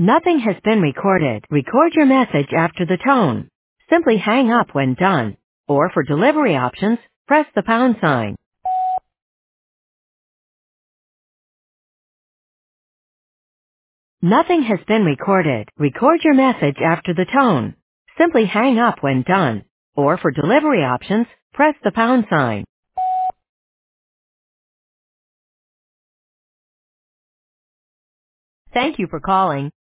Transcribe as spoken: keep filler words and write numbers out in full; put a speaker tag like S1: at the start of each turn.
S1: Nothing has been recorded. Record your message after the tone. Simply hang up when done. Or for delivery options, press the pound sign. Nothing has been recorded. Record your message after the tone. Simply hang up when done. Or for delivery options, press the pound sign. Thank you for calling